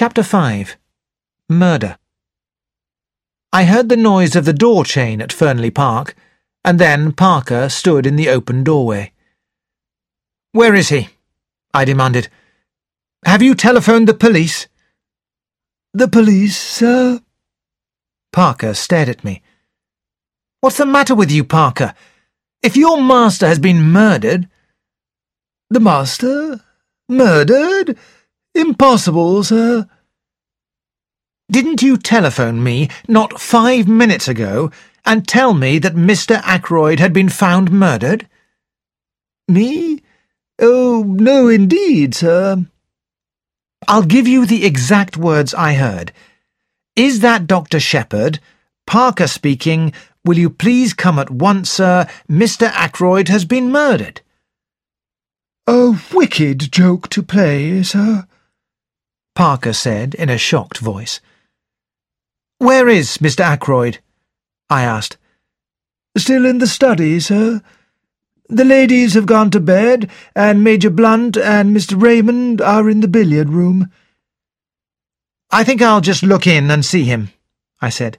Chapter 5. Murder. I heard the noise of the door chain at Fernley Park, and then Parker stood in the open doorway. "Where is he?" I demanded. "Have you telephoned the police?" "The police, sir?" Parker stared at me. "What's the matter with you, Parker? If your master has been murdered—" "The master? Murdered? Impossible, sir." "Didn't you telephone me not 5 minutes ago and tell me that Mr. Ackroyd had been found murdered?" "Me? Oh, no indeed, sir." "I'll give you the exact words I heard. Is that Dr. Shepherd? Parker speaking. Will you please come at once, sir? Mr. Ackroyd has been murdered." "A wicked joke to play, sir," Parker said in a shocked voice. "Where is Mr. Ackroyd?" I asked. "Still in the study, sir. The ladies have gone to bed, and Major Blunt and Mr. Raymond are in the billiard room." "I think I'll just look in and see him," I said.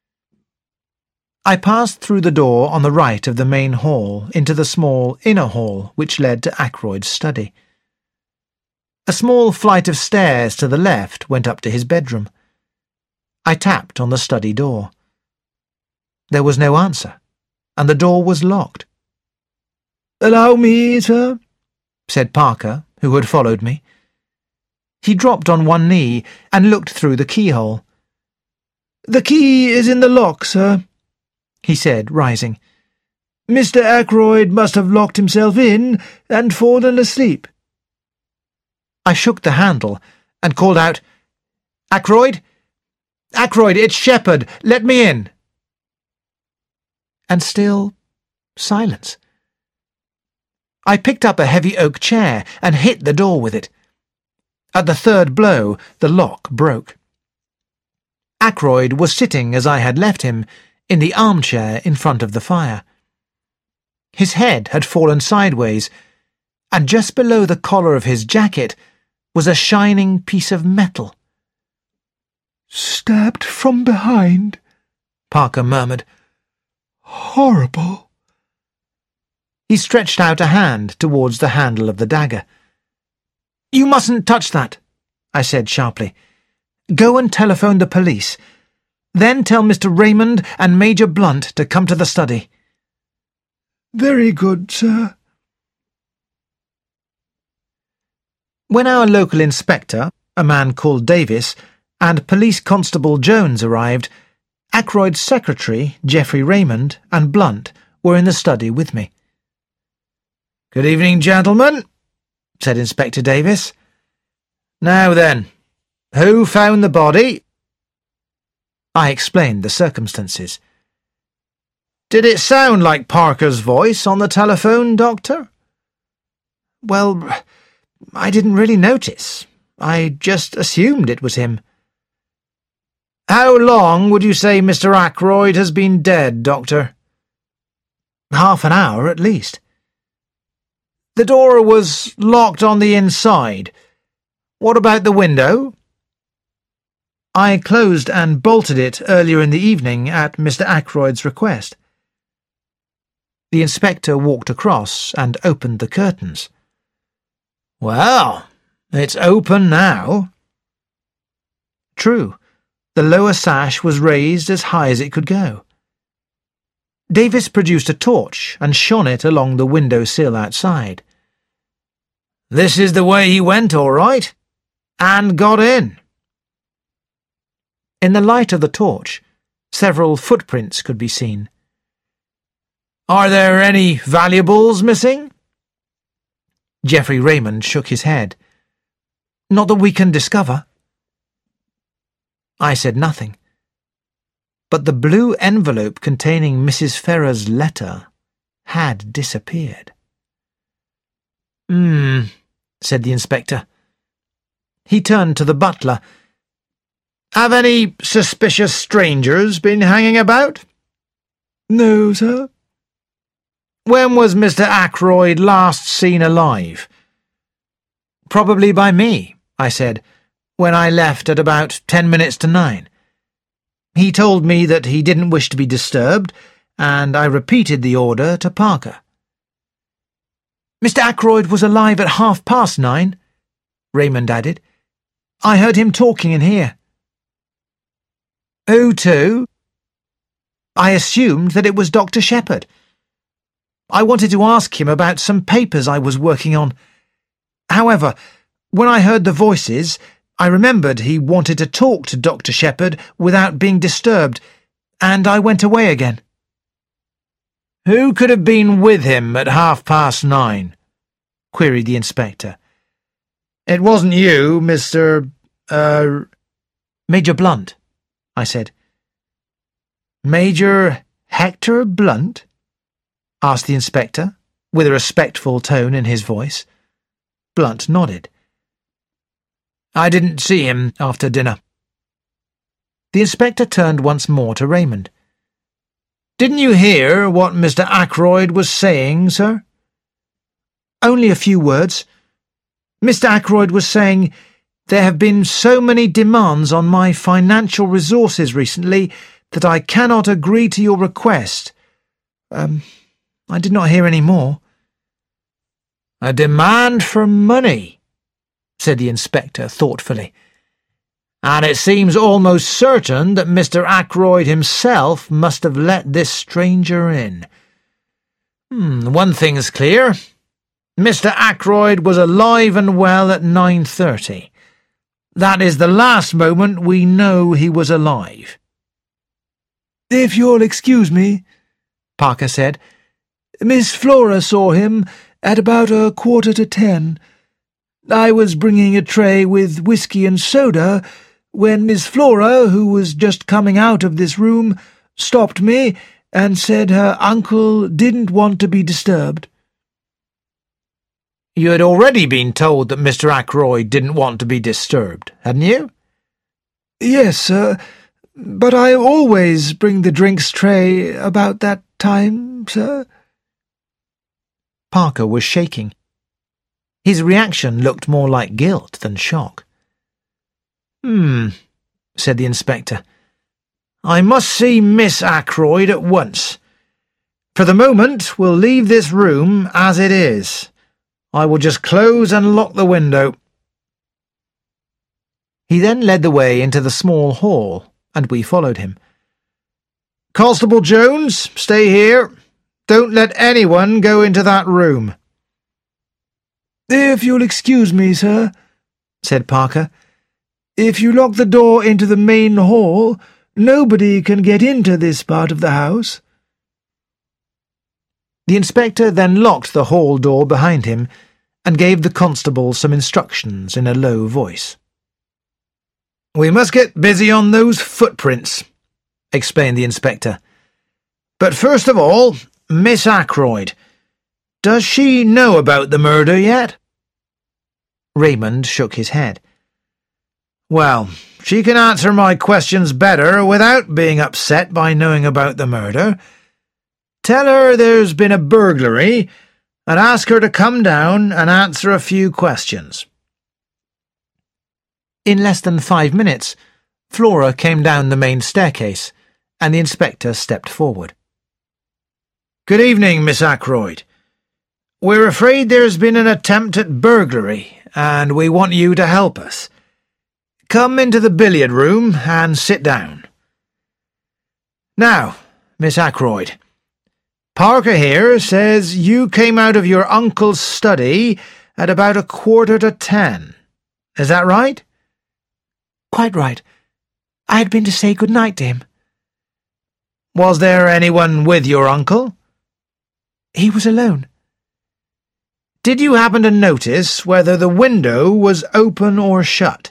I passed through the door on the right of the main hall into the small inner hall which led to Ackroyd's study. A small flight of stairs to the left went up to his bedroom. I tapped on the study door. There was no answer, and the door was locked. "Allow me, sir," said Parker, who had followed me. He dropped on one knee and looked through the keyhole. "The key is in the lock, sir," he said, rising. "Mr. Ackroyd must have locked himself in and fallen asleep." I shook the handle and called out, "Ackroyd? Ackroyd, it's Shepherd. Let me in." And still silence. I picked up a heavy oak chair and hit the door with it. At the third blow, the lock broke. Ackroyd was sitting as I had left him, in the armchair in front of the fire. His head had fallen sideways, and just below the collar of his jacket was a shining piece of metal. "Stabbed from behind," Parker murmured. "Horrible." He stretched out a hand towards the handle of the dagger. "You mustn't touch that," I said sharply. "Go and telephone the police. Then tell Mr. Raymond and Major Blunt to come to the study." "Very good, sir." When our local inspector, a man called Davis, and Police Constable Jones arrived, Ackroyd's secretary, Geoffrey Raymond, and Blunt were in the study with me. "Good evening, gentlemen," said Inspector Davis. "Now then, who found the body?" I explained the circumstances. "Did it sound like Parker's voice on the telephone, Doctor?" "Well, I didn't really notice. I just assumed it was him." "How long would you say Mr. Ackroyd has been dead, Doctor?" "Half an hour at least." "The door was locked on the inside. What about the window?" "I closed and bolted it earlier in the evening at Mr. Ackroyd's request." The inspector walked across and opened the curtains. "Well, it's open now." True, the lower sash was raised as high as it could go. Davis produced a torch and shone it along the window sill outside. "This is the way he went, all right, and got in." In the light of the torch, several footprints could be seen. "Are there any valuables missing?" Geoffrey Raymond shook his head. "Not that we can discover." I said nothing, but the blue envelope containing Mrs. Ferrer's letter had disappeared. Said the inspector. He turned to the butler. "Have any suspicious strangers been hanging about?" "No, sir." "When was Mr. Ackroyd last seen alive?" "Probably by me," I said. when I left at about 10 minutes to 9. He told me that he didn't wish to be disturbed, and I repeated the order to Parker. Mr. Ackroyd was alive at 9:30, Raymond added. I heard him talking in here. Who to? I assumed that it was Dr. Shepherd. I wanted to ask him about some papers I was working on. However, when I heard the voices, I remembered he wanted to talk to Dr. Shepherd without being disturbed, and I went away again. Who could have been with him at 9:30? Queried the inspector. It wasn't you, Mr. Major Blunt, I said. Major Hector Blunt? Asked the inspector, with a respectful tone in his voice. Blunt nodded. I didn't see him after dinner. The inspector turned once more to Raymond. Didn't you hear what Mr. Ackroyd was saying, sir? Only a few words. Mr. Ackroyd was saying, there have been so many demands on my financial resources recently that I cannot agree to your request. I did not hear any more. A demand for money, said the inspector thoughtfully. And it seems almost certain that Mr. Ackroyd himself must have let this stranger in. One thing's clear. Mr. Ackroyd was alive and well at 9:30. That is the last moment we know he was alive. If you'll excuse me, Parker said, Miss Flora saw him at about 9:45. I was bringing a tray with whiskey and soda when Miss Flora, who was just coming out of this room, stopped me and said her uncle didn't want to be disturbed. You had already been told that Mr. Ackroyd didn't want to be disturbed, hadn't you? Yes, sir, but I always bring the drinks tray about that time, sir. Parker was shaking. His reaction looked more like guilt than shock. Said the inspector. I must see Miss Ackroyd at once. For the moment, we'll leave this room as it is. I will just close and lock the window. He then led the way into the small hall, and we followed him. Constable Jones, stay here. Don't let anyone go into that room. If you'll excuse me, sir, said Parker. If you lock the door into the main hall, nobody can get into this part of the house. The inspector then locked the hall door behind him and gave the constable some instructions in a low voice. We must get busy on those footprints, explained the inspector. But first of all, Miss Ackroyd. Does she know about the murder yet? Raymond shook his head. Well, she can answer my questions better without being upset by knowing about the murder. Tell her there's been a burglary and ask her to come down and answer a few questions. In less than 5 minutes, Flora came down the main staircase, and the inspector stepped forward. Good evening, Miss Ackroyd. We're afraid there's been an attempt at burglary, and we want you to help us. Come into the billiard room and sit down. Now, Miss Ackroyd, Parker here says you came out of your uncle's study at about 9:45. Is that right? Quite right. I had been to say good night to him. Was there anyone with your uncle? He was alone. Did you happen to notice whether the window was open or shut?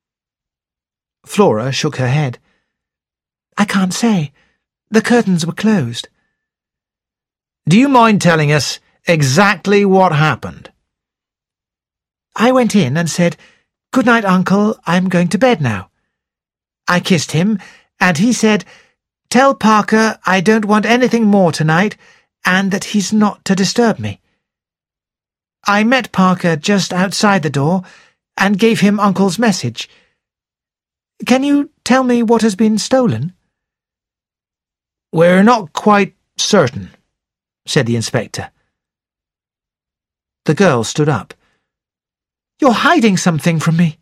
Flora shook her head. I can't say. The curtains were closed. Do you mind telling us exactly what happened? I went in and said, Good night, Uncle, I'm going to bed now. I kissed him, and he said, Tell Parker I don't want anything more tonight, and that he's not to disturb me. I met Parker just outside the door, and gave him Uncle's message, Can you tell me what has been stolen?" "We're not quite certain," said the inspector. The girl stood up. "You're hiding something from me."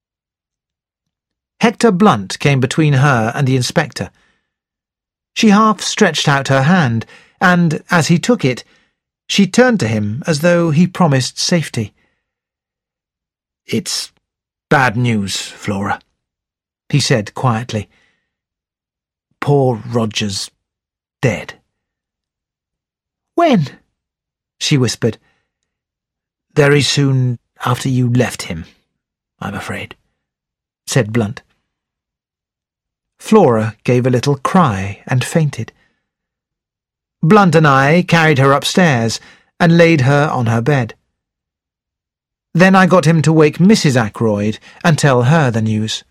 Hector Blunt came between her and the inspector. She half stretched out her hand, and, as he took it, she turned to him as though he promised safety. "It's bad news, Flora," he said quietly. "Poor Roger's dead." "When?" she whispered. "Very soon after you left him, I'm afraid," said Blunt. Flora gave a little cry and fainted. Blunt and I carried her upstairs and laid her on her bed. Then I got him to wake Mrs. Ackroyd and tell her the news.